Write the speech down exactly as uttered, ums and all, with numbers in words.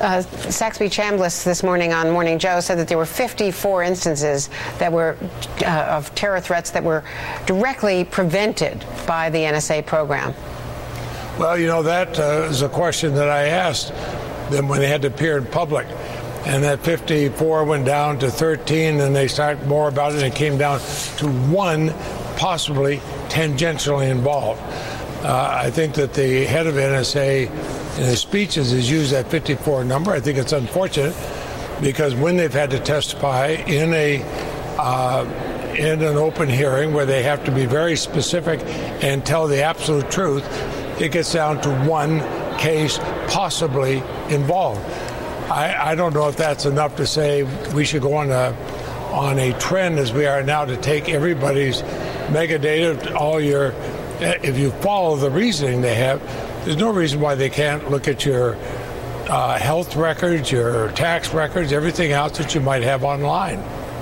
uh, Saxby Chambliss this morning on Morning Joe said that there were fifty-four instances that were uh, of terror threats that were directly prevented by the N S A program. Well, you know, that uh, is a question that I asked them when they had to appear in public. And that fifty-four went down to thirteen, and they started more about it, and it came down to one possibly tangentially involved. Uh, I think that the head of N S A in his speeches has used that fifty-four number. I think it's unfortunate because when they've had to testify in a uh, in an open hearing where they have to be very specific and tell the absolute truth, it gets down to one case possibly involved. I, I don't know if that's enough to say we should go on a on a trend as we are now to take everybody's mega data, all your, if you follow the reasoning they have, there's no reason why they can't look at your uh, health records, your tax records, everything else that you might have online.